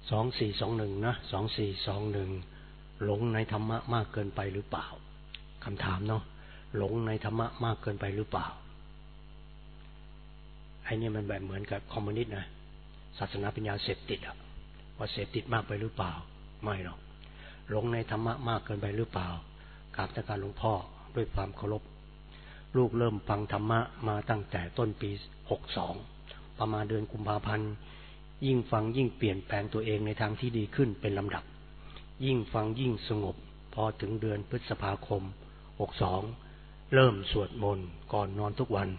2421นะ2421หลงในธรรมะมากเกินไปหรือเปล่าคำถามเนาะหลงในธรรมะมากเกินไปหรือเปล่าไอ้นี่มันแบบเหมือนกับคอมมิวนิสต์นะศาสนาเป็นยาเสพติดอะว่าเสพติดมากไปหรือเปล่าไม่หรอกหลงในธรรมะมากเกินไปหรือเปล่ากราบหลวงพ่อด้วยความเคารพลูกเริ่มฟังธรรมะมาตั้งแต่ต้นปี62ประมาณเดือนกุมภาพันธ์ยิ่งฟังยิ่งเปลี่ยนแปลงตัวเองในทางที่ดีขึ้นเป็นลำดับยิ่งฟังยิ่งสงบพอถึงเดือนพฤษภาคม62เริ่มสวดมนต์ก่อนนอนทุกวัน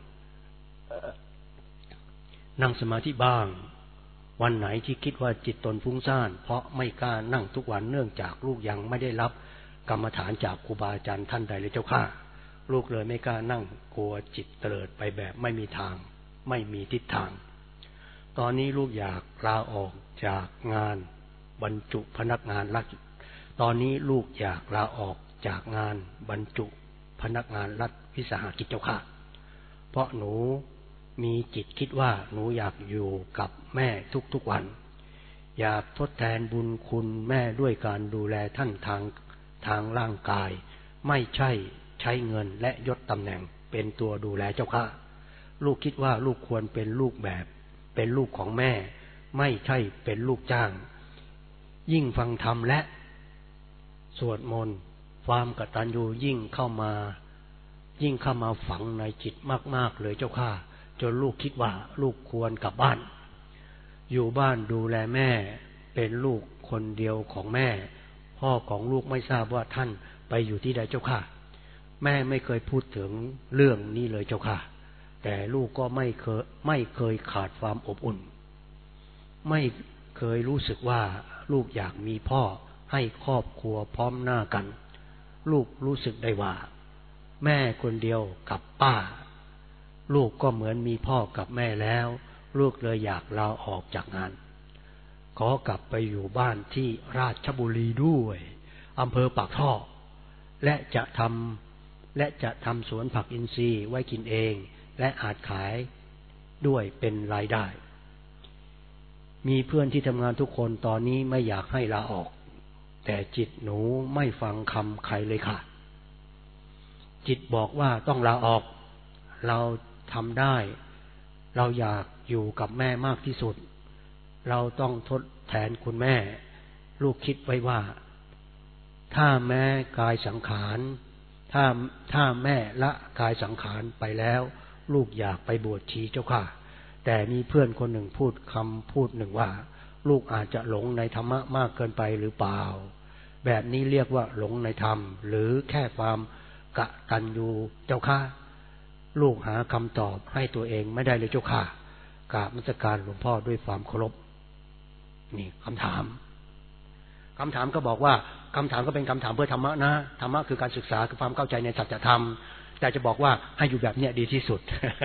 นั่งสมาธิบ้างวันไหนที่คิดว่าจิตตนฟุ้งซ่านเพราะไม่กล้านั่งทุกวันเนื่องจากลูกยังไม่ได้รับกรรมฐานจากครูบาอาจารย์ท่านใดเลยเจ้าข้าลูกเลยไม่กล้านั่งกลัวจิตเตลิดไปแบบไม่มีทางไม่มีทิศทางตอนนี้ลูกอยากลาออกจากงานบรรจุพนักงานรัฐตอนนี้ลูกอยากลาออกจากงานบรรจุพนักงานรัฐวิสาหกิจเจ้าข้าเพราะหนูมีจิตคิดว่าหนูอยากอยู่กับแม่ทุกๆวันอยากทดแทนบุญคุณแม่ด้วยการดูแลท่านทางร่างกายไม่ใช่ใช้เงินและยศตำแหน่งเป็นตัวดูแลเจ้าข้าลูกคิดว่าลูกควรเป็นลูกแบบเป็นลูกของแม่ไม่ใช่เป็นลูกจ้างยิ่งฟังธรรมและสวดมนต์ความกตัญญูยิ่งเข้ามาฝังในจิตมากๆเลยเจ้าข้าจนลูกคิดว่าลูกควรกลับบ้านอยู่บ้านดูแลแม่เป็นลูกคนเดียวของแม่พ่อของลูกไม่ทราบว่าท่านไปอยู่ที่ใดเจ้าข้าแม่ไม่เคยพูดถึงเรื่องนี้เลยเจ้าข้าแต่ลูกก็ไม่เคยขาดความอบอุ่นไม่เคยรู้สึกว่าลูกอยากมีพ่อให้ครอบครัวพร้อมหน้ากันลูกรู้สึกได้ว่าแม่คนเดียวกับป้าลูกก็เหมือนมีพ่อกับแม่แล้วลูกเลยอยากลาออกจากงานขอกลับไปอยู่บ้านที่ราชบุรีด้วยอำเภอปากท่อและจะทำสวนผักอินทรีย์ไว้กินเองและอาจขายด้วยเป็นรายได้มีเพื่อนที่ทำงานทุกคนตอนนี้ไม่อยากให้ลาออกแต่จิตหนูไม่ฟังคำใครเลยค่ะจิตบอกว่าต้องลาออกเราทำได้เราอยากอยู่กับแม่มากที่สุดเราต้องทดแทนคุณแม่ลูกคิดไว้ว่าถ้าแม่กายสังขารถ้าแม่ละกายสังขารไปแล้วลูกอยากไปบวชชีเจ้าค่ะแต่มีเพื่อนคนหนึ่งพูดคำพูดหนึ่งว่าลูกอาจจะหลงในธรรมะมากเกินไปหรือเปล่าแบบนี้เรียกว่าหลงในธรรมหรือแค่ความกตัญญูเจ้าค่ะลูกหาคำตอบให้ตัวเองไม่ได้เลยเจ้าค่ะกราบนมัสการหลวงพ่อด้วยความเคารพนี่คำถามก็บอกว่าคำถามก็เป็นคำถามเพื่อธรรมะนะธรรมะคือการศึกษาคือความเข้าใจในสัจธรรมแต่จะบอกว่าให้อยู่แบบเนี้ยดีที่สุด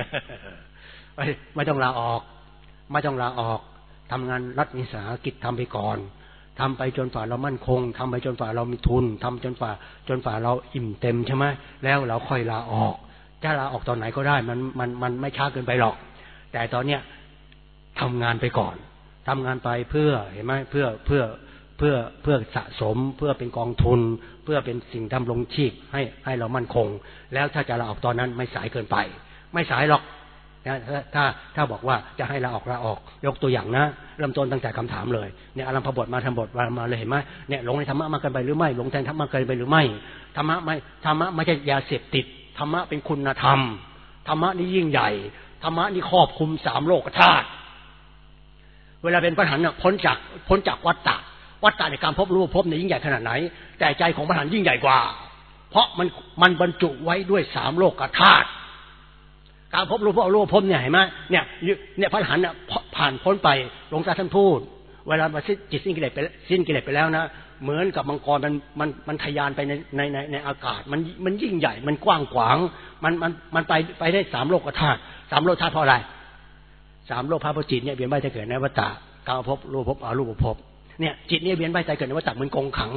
ไม่ต้องลาออกทำงานรัฐวิสาหกิจทำไปก่อนทำไปจนฝ่าเรามั่นคงทำไปจนฝ่าเรามีทุนทำจนฝ่าเราอิ่มเต็มใช่ไหมแล้วเราค่อยลาออกจะลาออกตอนไหนก็ได้มันไม่ช้าเกินไปหรอกแต่ตอนเนี้ยทำงานไปก่อนทำงานไปเพื่อเห็นไหมเพื่อสะสมเพื่อเป็นกองทุนเพื่อเป็นสิ่งดำรงชีพให้เรามั่นคงแล้วถ้าจะลาออกตอนนั้นไม่สายเกินไปไม่สายหรอกนะถ้าบอกว่าจะให้ลาออกยกตัวอย่างนะเริ่มต้นตั้งแต่คำถามเลยเนี่ยอารัมภบทมาทำบทมาเลยเห็นไหมเนี่ยหลงในธรรมะมากเกินไปหรือไม่หลงในธรรมะมากเกินไปหรือไม่ธรรมะไม่ใช่ยาเสพติดธรรมะเป็นคุณธรรมธรรมะนี่ยิ่งใหญ่ธรรมะนี่ครอบคลุม3โลกธาตุเวลาเป็นพระอรหันต์พ้นจากวัฏฏะในการพบรู้พบในยิ่งใหญ่ขนาดไหนแต่ใจของพระอรหันต์ยิ่งใหญ่กว่าเพราะมันบรรจุไว้ด้วย3โลกธาตุการพบรู้พบเนี่ยเห็นไหมเนี่ยพระอรหันต์ผ่านพ้นไปหลวงตาท่านพูดเวลามาจิตสิ้นกิเลสไปแล้วนะเหมือนกับมังกรมันทะยานไปในอากาศมันยิ่งใหญ่มันกว้างขวางมันไปได้3โลกธาตุ3โลกธาตุเพราะอะไร3โลกพระพุทธจิตเนี่ยเวียนว่ายตายเกิดในวัฏฏะกามภพรูปภพอรูปภพเนี่ยจิตเนี่ยเวียนว่ายตายเกิดในวัฏฏะเหมือนกรงขัง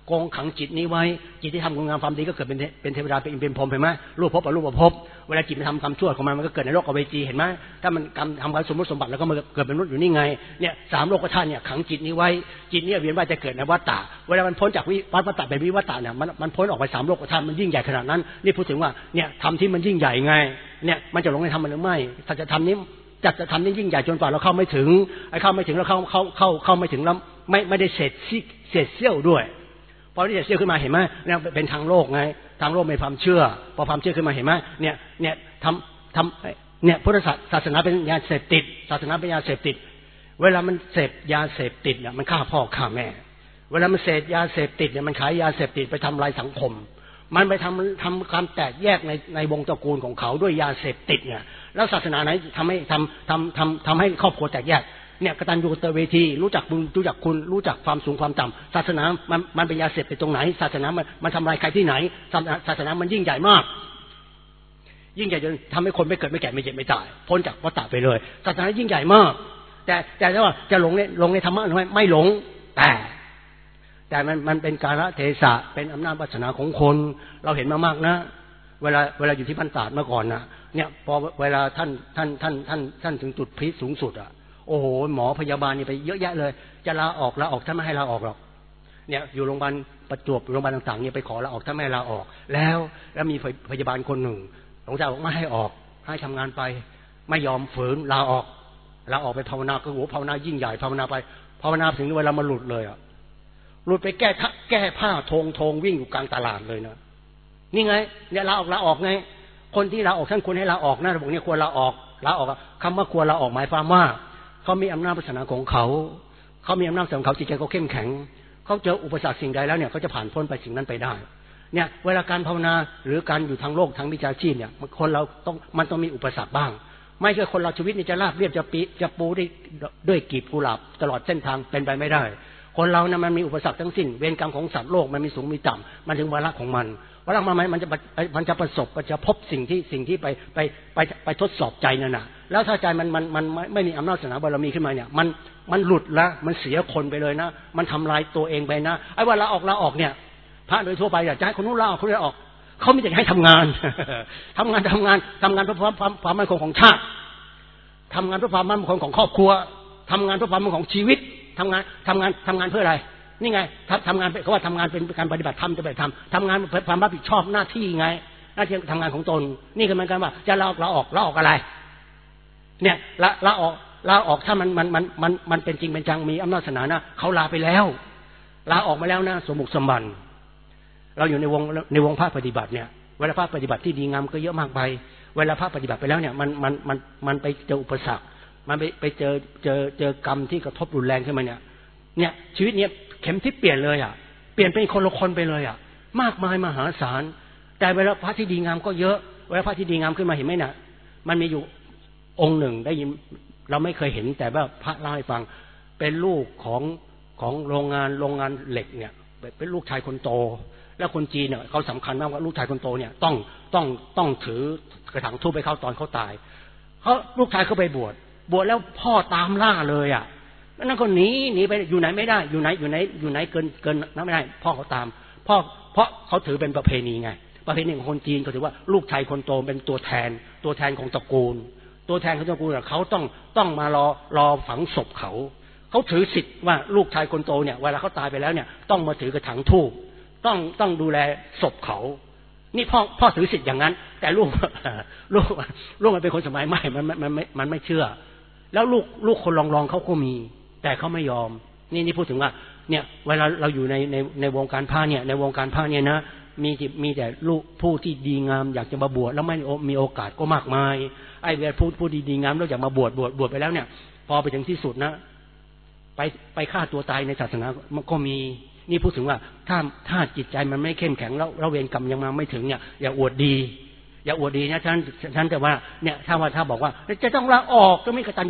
โกงขังจิตนี้ไว้จิตที่ทำคุณงามความดีก็เกิดเป็นเทวดาเป็นพรหมเห็นไหมรูปภพอรูปภพเวลาจิตมันทำกรรมชั่วของมันก็เกิดในโลกอเวจีเห็นไหมถ้ามันกรรมทำการสมมติสมบัติแล้วก็มันเกิดเป็นมนุษย์อยู่นี่ไงเนี่ย3โลกธาตุเนี่ยขังจิตนี้ไว้จิตนี้เวียนว่ายจะเกิดในวัฏฏะเวลามันพ้นจากวัฏฏะเป็นวิวัฏฏะเนี่ยมันพ้นออกไป3โลกธาตุมันยิ่งใหญ่ขนาดนั้นนี่พูดถึงว่าเนี่ยทำที่มันยิ่งใหญ่ไงเนี่ยมันจะหลงในธรรมมันหรือไม่ถ้าจะทำนี้จะทำนี้ยิ่งใหญ่จนกว่าเราเข้าไม่ถึงเข้าไม่ถึงแล้วเข้าไม่ถึงแล้วไม่ได้เศษเสี้ยวด้วยพอที่เศษเสี้ยวขึ้นมาเห็นไหมเนี่ยเป็นทางโลกไงทางโลกมีความเชื่อพอความเชื่อขึ้นมาเห็นไหมเนี่ยทำเนี่ยพุทธศาสนาเป็นยาเสพติดศาสนาเป็นยาเสพติดเวลามันเสพยาเสพติดเนี่ยมันฆ่าพ่อฆ่าแม่เวลามันเสพยาเสพติดเนี่ยมันขายยาเสพติดไปทำลายสังคมมันไปทำการแตกแยกในวงตระกูลของเขาด้วยยาเสพติดเนี่ยแล้วศาสนาไหนทำให้ครอบครัวแตกแยกเนี่ยกตัญญูกตเวทีรู้จักบุญรู้จักคุณรู้จักความสูงความต่ำศาสนามันเป็นยาเสพติดตรงไหนศาสนามันทำลายใครที่ไหนศาสนามันยิ่งใหญ่มากยิ่งใหญ่จนทำให้คนไม่เกิดไม่แก่ไม่เจ็บไม่ตายพ้นจากวัฏฏะไปเลยศาสนายิ่งใหญ่มากแต่ว่าจะหลงในธรรมะไม่หลงแต่มันเป็นกาลเทศะเป็นอำนาจวาสนาของคนเราเห็นมามากนะเวลาอยู่ที่บ้านตาดเมื่อก่อนนะเนี่ยพอเวลาท่านถึงจุดพีคสูงสุดอ่ะโอ้โหหมอพยาบาลนี่ไปเยอะแยะเลยจะลาออกท่านไม่ให้ลาออกหรอกเนี่ยอยู่โรงพยาบาลประจวบโรงพยาบาลต่างๆเนี่ยไปขอลาออกท่านไม่ให้ลาออกแล้วมีพยาบาลคนหนึ่งหลวงตาบอกไม่ให้ออกให้ทำงานไปไม่ยอมฝืนลาออกไปภาวนาก็โหภาวนายิ่งใหญ่ภาวนาไปภาวนาถึงเวลามาหลุดเลยอ่ะหลุดไปแก้ผ้าทงวิ่งอยู่กลางตลาดเลยนะนี่ไงเนี่ยลาออกไงคนที่ลาออกท่านควรให้ลาออกนะบอกเนี่ยควรลาออกคำว่าควรลาออกหมายความว่าเขามีอำนาจวาสนาของเขามีอำนาจของเขาจิตใจเขาเข้มแข็งเขาเจออุปสรรคสิ่งใดแล้วเนี่ยเขาจะผ่านพ้นไปสิ่งนั้นไปได้เนี่ยเวลาการภาวนาหรือการอยู่ทางโลกทางวิชาชีพเนี่ยคนเรามันต้องมีอุปสรรคบ้างไม่ใช่คนเราชีวิตนี่จะราบเรียบจะปูด้วยกีบกุหลาบตลอดเส้นทางเป็นไปไม่ได้คนเราเนี่ยมันมีอุปสรรคทั้งสิ้นเวรกรรมของสัตว์โลกมันมีสูงมีต่ำมันถึงวาระของมันวาระมันจะประสบมันจะพบสิ่งที่ไปทดสอบใจนั่นน่ะแล้วถ้าใจมันไม่มีอำนาจศาสนาบารมีขึ้นมาเนี่ยมันหลุดละมันเสียคนไปเลยนะมันทำลายตัวเองไปนะไอ้ว่าลาออกเนี่ยพระโดยทั่วไปอยากจะให้คนนู้นลาออกคนนี้ออกเขาไม่อยากให้ทำงาน ทำงานเพื่อความมั่นคงของชาติทำงานเพื่อความมั่นคงของครอบครัวทำงานเพื่อความมั่นคงของชีวิตทำงานเพื่ออะไรนี่ไงทำงานเขาว่าทำงานเป็นการปฏิบัติธรรมจะปฏิบัติธรรมทำงานเพื่อความรับผิดชอบหน้าที่ไงหน้าที่ทำงานของตนนี่คือมันกันว่าจะลาออกอะไรเนี่ยลาออกถ้ามันเป็นจริงเป็นจังมีอำนาจศาสนานะเขาลาไปแล้วลาออกมาแล้วนะสมบุกสมบันเราอยู่ในวงภาคปฏิบัติเนี่ยเวลาภาคปฏิบัติที่ดีงามก็เยอะมากไปเวลาภาคปฏิบัติไปแล้วเนี่ยมันไปเจออุปสรรคมันไปเจอกรรมที่กระทบรุนแรงขึ้นมาเนี่ยชีวิตเนี่ยเข็มทิศเปลี่ยนเลยอ่ะเปลี่ยนเป็นคนละคนไปเลยอ่ะมากมายมหาศาลแต่เวลาพระที่ดีงามก็เยอะเวลาพระที่ดีงามขึ้นมาเห็นไหมน่ะมันมีอยู่องค์หนึ่งได้ยินเราไม่เคยเห็นแต่ว่าพระเล่าให้ฟังเป็นลูกของโรงงานเหล็กเนี่ยเป็นลูกชายคนโตแล้วคนจีนเนี่ยเขาสำคัญมากว่าลูกชายคนโตเนี่ยต้องถือกระถางทูบไปเข้าตอนเขาตายเขาลูกชายเขาไปบวชแล้วพ่อตามล่าเลยอ่ะนั่นก็หนีไปอยู่ไหนไม่ได้อยู่ไหนเกินนั้นไม่ได้พ่อเขาตามเพราะเขาถือเป็นประเพณีไงประเพณีของคนจีนเขาถือว่าลูกชายคนโตเป็นตัวแทนของตระกูลตัวแทนของตระกูลเขาต้องมารอฝังศพเขาถือสิทธิ์ว่าลูกชายคนโตเนี่ยเวลาเขาตายไปแล้วเนี่ยต้องมาถือกระถางธูปต้องดูแลศพเขานี่พ่อถือสิทธิ์อย่างนั้นแต่ลูกมันเป็นคนสมัยใหม่มันไม่เชื่อแล้วลูกคนลองเขาก็มีแต่เขาไม่ยอมนี่พูดถึงว่าเนี่ยเวลาเราอยู่ในวงการพระเนี่ยในวงการพระเนี่ยนะมีแต่ลูกผู้ที่ดีงามอยากจะมาบวชแล้วไม่มีโอกาสก็มากมายไอ้เวลาผู้ดีงามแล้วอยากมาบวชไปแล้วเนี่ยพอไปถึงที่สุดนะไปฆ่าตัวตายในศาสนามันก็มีนี่พูดถึงว่าถ้าจิตใจมันไม่เข้มแข็งแล้วเวรกรรมยังมาไม่ถึงเนี่ยอย่าอวดดีนะท่านแต่ว่าเนี่ยถ้าบอกว่าจะต้องลาออกก็ไม่กตัญ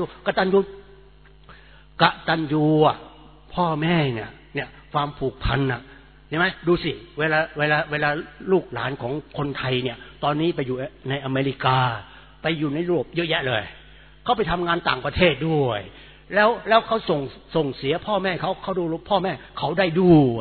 ญูพ่อแม่เนี่ยความผูกพันน่ะเห็นไหมดูสิเวลาลูกหลานของคนไทยเนี่ยตอนนี้ไปอยู่ในอเมริกาไปอยู่ในยุโรปเยอะแยะเลยเขาไปทำงานต่างประเทศด้วยแล้วเขาส่งเสียพ่อแม่เขาดูพ่อแม่เขาได้ด้วย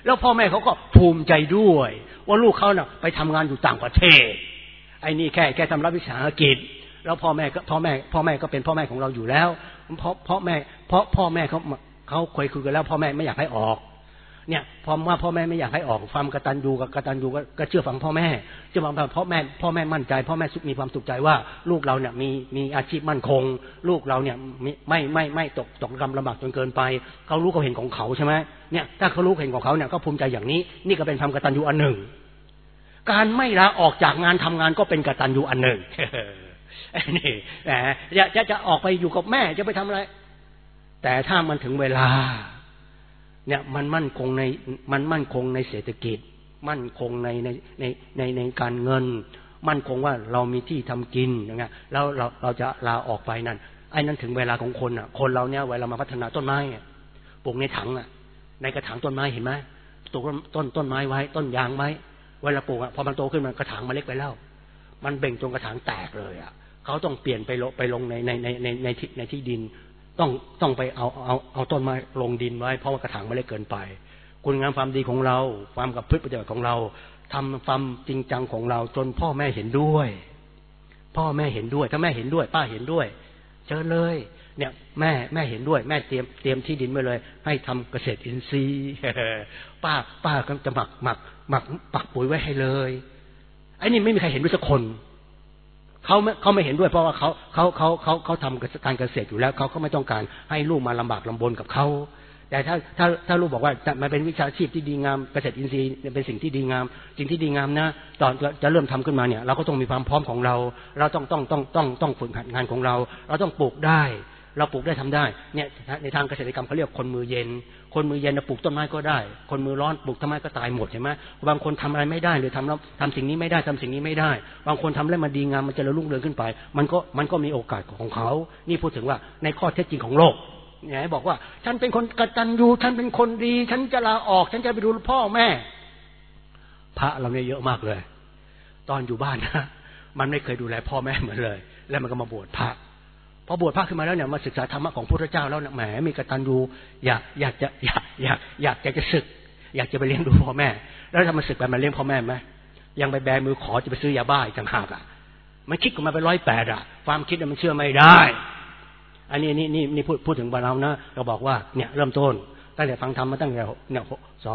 แล้วพ่อแม่เขาก็ภูมิใจด้วยว่าลูกเขาน่ะไปทำงานอยู่ต่างประเทศไอ้นี่แค่ทำรับวิสาหกิจแล้วพ่อแม่ก็เป็นพ่อแม่ของเราอยู่แล้วเพราะพ่อแม่เขาเคยคุยกันแล้วพ่อแม่ไม่อยากให้ออกเนี่ยพอว่าพ่อแม่ไม่อยากให้ออกความกตัญญูกับกตัญญูก็เชื่อฟังพ่อแม่เชื่อฟังพ่อแม่มั่นใจพ่อแม่มีความสุขใจว่าลูกเราเนี่ยมีอาชีพมั่นคงลูกเราเนี่ยไม่ตกลำบากจนเกินไปเขารู้เขาเห็นของเขาใช่ไหมเนี่ยถ้าเขารู้เห็นของเขาเนี่ยก็ภูมิใจอย่างนี้นี่ก็เป็นความกตัญญูอันหนึ่งการไม่ลาออกจากงานทำงานก็เป็นกตัญญูอันหนึ่งนี่จะออกไปอยู่กับแม่จะไปทำอะไรแต่ถ้ามันถึงเวลาเนี่ยมันมั่นคงในเศรษฐกิจมั่นคงในการเงินมั่นคงว่าเรามีที่ทำกินอย่างเงี้ยแล้วเราจะลาออกไปนั่นไอ้นั่นถึงเวลาของคนอ่ะคนเราเนี่ยเวลามาพัฒนาต้นไม้ปลูกในถังอ่ะในกระถางต้นไม้เห็นไหมปลูกต้นไม้ไว้ต้นยางไว้เวลาปลูกอ่ะพอมันโตขึ้นมันกระถางมันเล็กไปแล้วมันเบ่งจนกระถางแตกเลยอ่ะเขาต้องเปลี่ยนไปลงในที่ดินต้องไปเอาต้นไม้ลงดินไว้เพราะว่ากระถางมันเล็กเกินไปคุณงามความดีของเราความกับพฤติปฏิบัติของเราทำความจริงจังของเราจนพ่อแม่เห็นด้วยถ้าแม่เห็นด้วยป้าเห็นด้วยเชิญเลยเนี่ยแม่เห็นด้วยแม่เตรียมที่ดินไว้เลยให้ทำเกษตรอินทรีย์ป้าก็จะหมักปักปุ๋ยไว้ให้เลยไอ้นี่ไม่มีใครเห็นด้วยสักคนเขาไม่เห็นด้วยเพราะว่าเขาทำการเกษตรอยู่แล้วเขาไม่ต้องการให้ลูกมาลำบากลำบนกับเขาแต่ถ้าลูกบอกว่ามันเป็นวิชาชีพที่ดีงามเกษตรอินทรีย์เป็นสิ่งที่ดีงามนะตอนจะเริ่มทำขึ้นมาเนี่ยเราก็ต้องมีความพร้อมของเราต้องฝึกหัดงานของเราต้องปลูกได้เราปลูกได้ทำได้เนี่ยในทางเกษตรกรรมเขาเรียกคนมือเย็นปลูกต้นไม้ก็ได้คนมือร้อนปลูกต้นไม้ก็ตายหมดเห็นไหมบางคนทำอะไรไม่ได้หรือทำสิ่งนี้ไม่ได้ทำสิ่งนี้ไม่ได้บางคนทำแล้วมันดีงามมันจะรุ่งเรืองขึ้นไปมันก็มีโอกาสของเขานี่พูดถึงว่าในข้อเท็จจริงของโลกเนี่ยบอกว่าฉันเป็นคนกตัญญูฉันเป็นคนดีฉันจะลาออกฉันจะไปดูพ่อแม่พระเราเนี่ยเยอะมากเลยตอนอยู่บ้านนะมันไม่เคยดูแลพ่อแม่เหมือนเลยแล้วมันก็มาบวชพระพอบวชพระขึ้นมาแล้วเนี่ยมาศึกษาธรรมะของพระพุทธเจ้าแล้วเนี่ยแหมมีกตัญญูอยากจะศึกอยากจะไปเลี้ยงดูพ่อแม่แล้วถ้ามันศึกไปมันเลี้ยงพ่อแม่ไหมยังไปแบมือขอจะไปซื้อยาบ้าอีกต่างหากอ่ะมันคิดกันมาไป108อ่ะความคิดมันเชื่อไม่ได้อันนี้นี่พูดถึงบ้านเรานะเราบอกว่าเนี่ยเริ่มต้นตั้งแต่ฟังธรรมมาตั้งแต่เนี่ย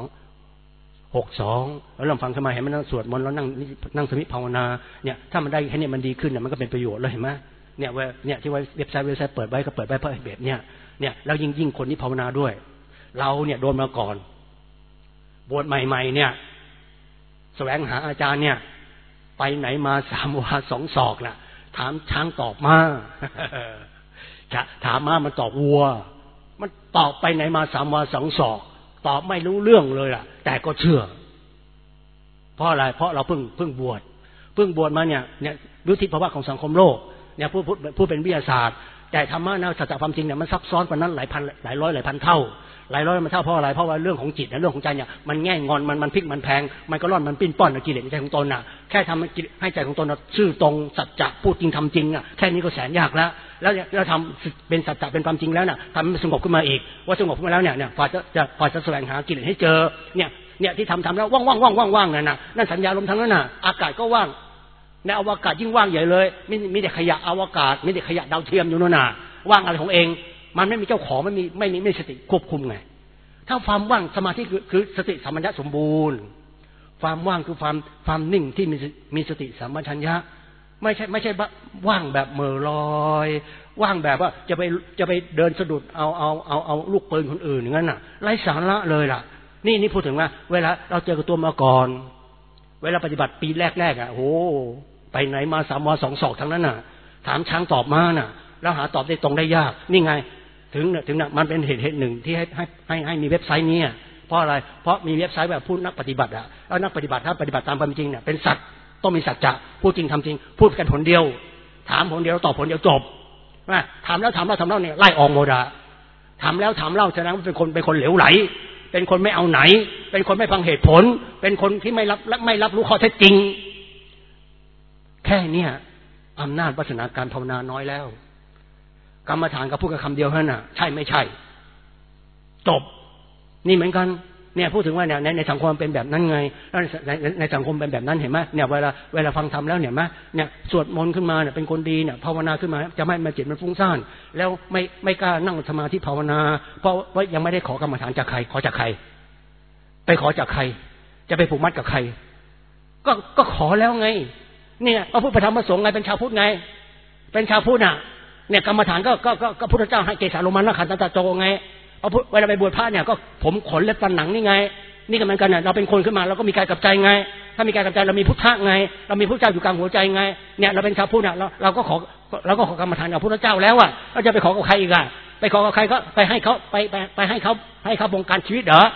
62แล้วเริ่มฟังทำไมเห็นมันนั่งสวดมนต์แล้วนั่งสมิภาวนาเนี่ยถ้ามันได้แค่นี้มันดีขึ้นเนี่ยมันก็เป็นประโยชน์เลยเห็นไหมเนี่ยที่เว็บไซต์เปิดไว้ก็เปิดไว้เพราะแบบเนี่ยแล้วยิ่งคนที่ภาวนาด้วยเราเนี่ยโดนมาก่อนบวชใหม่ๆเนี่ยแสวงหาอาจารย์เนี่ยไปไหนมา3 วา 2 ศอกน่ะถามช้างตอบมาถามมามันตอบวัวมันตอบไปไหนมา3 วา 2 ศอกตอบไม่รู้เรื่องเลยล่ะแต่ก็เชื่อเพราะอะไรเพราะเราเพิ่งบวชมาเนี่ยรู้ทิศภาวะของสังคมโลกเนี่ยพูดเป็นวิทยาศาสตร์แต่ธรรมะนะสัจธรรมจริงเนี่ยมันซับซ้อนกว่านั้นหลายพันเท่ามันเท่าเพราะอะไรเพราะว่าเรื่องของจิตเรื่องของใจเนี่ยมันแง่งอนมันพลิกมันแพงมันก็ร่อนมันปิ้นป้อนกิเลสในใจของตนน่ะแค่ทำให้ใจของตนซื่อตรงสัจจะพูดจริงทำจริงอ่ะแค่นี้ก็แสนยากแล้วเราทำเป็นสัจจะเป็นความจริงแล้วน่ะทำให้มันสงบขึ้นมาอีกว่าสงบขึ้นมาแล้วเนี่ยพอจะแสวงหากิเลสให้เจอเนี่ยที่ทำแล้วว่างนั่นสัญญาลมทั้งนั้นน่ะอากาศก็ว่างในอวกาศยิ่งว่างใหญ่เลยมีแต่ขยะอวกาศมีแต่ขยะดาวเทียมอยู่นั่นน่ะว่างอะไรของเองมันไม่มีเจ้าของไม่สติควบคุมไงถ้าความว่างสมาธิคือสติสัมปชัญญะสมบูรณ์ความว่างคือความนิ่งที่มีสติสัมปชัญญะไม่ใช่ว่างแบบเหม่อลอยว่างแบบว่าจะไปเดินสะดุดเอาลูกปืนคนอื่นอย่างนั้นน่ะไร้สาระเลยล่ะนี่พูดถึงว่าเวลาเราเจอกับตัวมาก่อนเวลาปฏิบัติปีแรกอ่ะโอ้ไปไหนมา3 วา 2 ศอกทั้งนั้นน่ะถามช้างตอบมาน่ะแล้วหาตอบได้ตรงได้ยากนี่ไงถึงมันเป็นเหตุหนึ่งที่ให้มีเว็บไซต์นี้เพราะอะไรเพราะมีเว็บไซต์แบบผู้นักปฏิบัติอ่ะแล้วนักปฏิบัติถ้าปฏิบัติตามความจริงเนี่ยเป็นสัตว์ต้องมีสัจจะพูดจริงทำจริงพูดกันผลเดียวถามผลเดียวตอบผลเดียวจบนะถามแล้วเนี่ยไล่ออกหมดอ่ะถามแล้วแสดงว่าเป็นคนเหลวไหลเป็นคนไม่เอาไหนเป็นคนไม่ฟังเหตุผลเป็นคนที่ไม่รับรู้ข้อเท็จจริงแค่นี้อำนาจวาสนาการภาวนาน้อยแล้วกรรมฐานก็พูดกับคำเดียวเท่านั้นน่ะใช่ไม่ใช่จบนี่เหมือนกันเนี่ยพูดถึงว่าเนี่ยในสังคมเป็นแบบนั้นไงแล้วในสังคมเป็นแบบนั้นเห็นไหมเนี่ยเวลาฟังธรรมแล้วเนี่ยเนี่ยสวดมนต์ขึ้นมาเนี่ยเป็นคนดีเนี่ยภาวนาขึ้นมาจะไม่มาจิตมันฟุ้งซ่านแล้วไม่กล้านั่งสมาธิภาวนาเพราะยังไม่ได้ขอกรรมฐานจากใครขอจากใครไปขอจากใครจะไปผูกมัดกับใครก็ขอแล้วไงเนี่ยพระพุทธธรรมพระสงฆ์ไงเป็นชาวพุทธไงเป็นชาวพุทธน่ะเนี่ยกรรมฐานก็พุทธเจ้าให้เกสาโลมานะขันตตาโจไงเอาเวลาไปบวชพระเนี่ยก็ผมขนเล็บฟันหนังนี่ไงนี่ก็เหมือนกันน่ะเราเป็นคนขึ้นมาเราก็มีกายกับใจไงถ้ามีกายกับใจเรามีพุทธะไงเรามีพระเจ้าอยู่กลางหัวใจไงเนี่ยเราเป็นชาวพุทธน่ะเราก็ขอกรรมฐานกับพุทธเจ้าแล้วอ่ะเราจะไปขอกับใครอีกอ่ะไปขอกับใครก็ไปให้เขาไปให้เขาบงการชีวิตเหรอ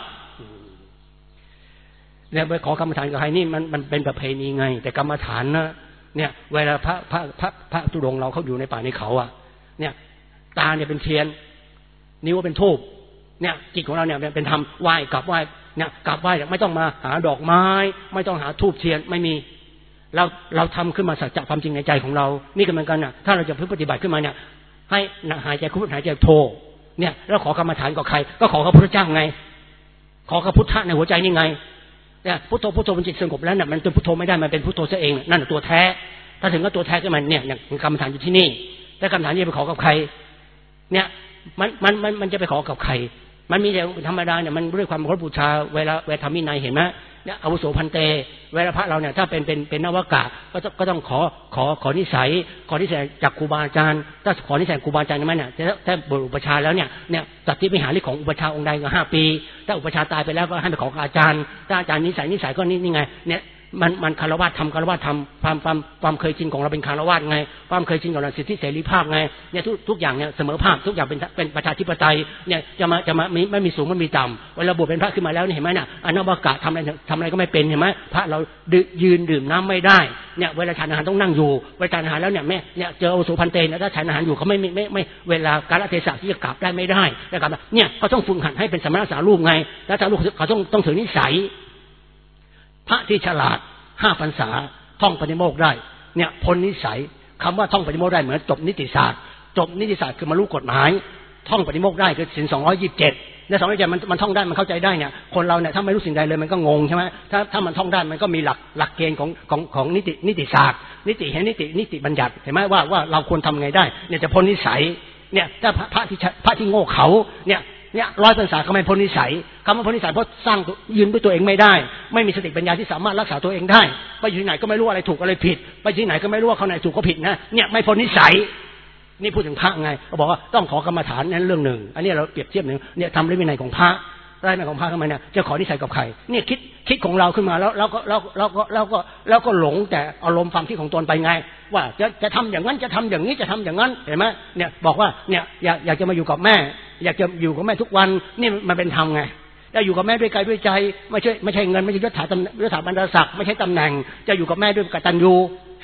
เนี่ยไปขอกรรมฐานกับใครนี่มันเป็นประเพณีไงแต่กรรมฐานนะเนี่ยเวลาพระตุดงเราเขาอยู่ในป่าในเขาอ่ะเนี่ยตาเนี่ยเป็นเทียนนิ้วเป็นธูปเนี่ยจิตของเราเนี่ยเป็นธรรมไหว้กราบไหว้เนี่ยกราบไหว้ไม่ต้องมาหาดอกไม้ไม่ต้องหาธูปเทียนไม่มีเราทำขึ้นมาสัจจะความจริงในใจของเรานี่ก็เหมือนกันนะถ้าเราจะปฏิบัติขึ้นมาเนี่ยให้หายใจพุทหายใจโทเนี่ยแล้วขอกรรมฐานกับใครก็ขอกับพระเจ้าไงขอกับพุทธะในหัวใจนี่ไงเนี่ยพุทโธเป็นจิตสงบแล้วเนี่ยมันเป็นพุทโธไม่ได้มันเป็นพุทโธซะเองนั่นตัวแท้ถ้าถึงก็ตัวแท้ขึ้นมาเนี่ยกรรมฐานอยู่ที่นี่แต่กรรมฐานจะไปขอกับใครเนี่ยมันจะไปขอกับใครมันมีอย่างธรรมดาเนี่ยมันด้วยความเคารพบูชาเวลาทำวินัยเห็นไหมเนี่ยอาวุโสพันเตเวลาพระเราเนี่ยถ้าเป็นนวากะก็ต้องขอนิสัยจากครูบาอาจารย์ถ้าขอนิสัยครูบาอาจารย์ใช่ไหมเนี่ยถ้าบวชอุปชาแล้วเนี่ยสัตติวิหาริของอุปชาองค์ใดก็5 ปีถ้าอุปชาตายไปแล้วก็ให้ไปขอกับอาจารย์ถ้าอาจารย์นิสัยก็นี่ไงเนี่ยมันคารวะธรรมความเคยชินของเราเป็นคารวะไงความเคยชินของเราสิทธิเสรีภาพไงเนี่ยทุกอย่างเนี่ยเสมอภาคทุกอย่างเป็นประชาธิปไตยเนี่ยจะมาไม่มีสูงไม่มีต่ำเวลาบวชเป็นพระขึ้นมาแล้วเห็นไหมเนี่ยอนวากะทำอะไรก็ไม่เป็นเห็นไหมพระเรายืนดื่มน้ำไม่ได้เนี่ยเวลาฉันอาหารต้องนั่งอยู่เวลาฉันอาหารแล้วเนี่ยเจออาวุโสพันเตเนี่ยถ้าฉันอาหารอยู่เขาไม่เวลากาลเทศะที่จะกลับได้ไม่ได้นะครับเนี่ยเขาต้องฝึกหัดให้เป็นสมณะสารูปไงแล้วสารูปเขาต้องถือนิสัยพระที่ฉลาด5 พรรษาท่องปฏิโมกข์ได้เนี่ยพ้นนิสัยคำว่าท่องปฏิโมกข์ได้เหมือนจบนิติศาสตร์คือมารู้กฎหมายท่องปฏิโมกข์ได้คือศีล227และ227มันท่องได้มันเข้าใจได้เนี่ยคนเราเนี่ยถ้าไม่รู้สิ่งใดเลยมันก็งงใช่ไหมถ้ามันท่องได้มันก็มีหลักเกณฑ์ของนิติศาสตร์นิติบัญญัติเห็นไหมว่าเราควรทำไงได้เนี่ยจะพ้นนิสัยเนี่ยถ้าพระที่โง่เขาเนี่ย100 พรรษาเขาไม่พ้นนิสัยคำว่าพ้นนิสัยเพราะสร้างยืนด้วยตัวเองไม่ได้ไม่มีสติปัญญาที่สามารถรักษาตัวเองได้ไปอยู่ที่ไหนก็ไม่รู้อะไรถูกอะไรผิดไปที่ไหนก็ไม่รู้ว่าเขาไหนถูกก็ผิดนะเนี่ยไม่พ้นนิสัยนี่พูดถึงพระไงเขาบอกว่าต้องขอกรรมฐานนั้นเรื่องหนึ่งอันนี้เราเปรียบเทียบหนึ่งเนี่ยทำด้วยวินัยของพระได้ไหมของพระทำไมเนี่ยจะขอนิสัยกับใครเนี่ยคิดของเราขึ้นมาแล้วก็หลงแต่อารมณ์ความคิดของตนไปไงว่าจะทำอย่างนั้นจะทำอย่างนี้จะทำอย่างนั้นเห็นไหมเนี่ยบอกว่าเนี่ยอยากจะมาอยู่กับแม่อยากจะอยู่กับแม่ทุกวันนี่มันเป็นธรรมไงจะอยู่กับแม่ด้วยกายด้วยใจไม่ใช่เงินไม่ใช่ยศถาบรรดาศักดิ์ไม่ใช่ตำแหน่งจะอยู่กับแม่ด้วยกตัญญู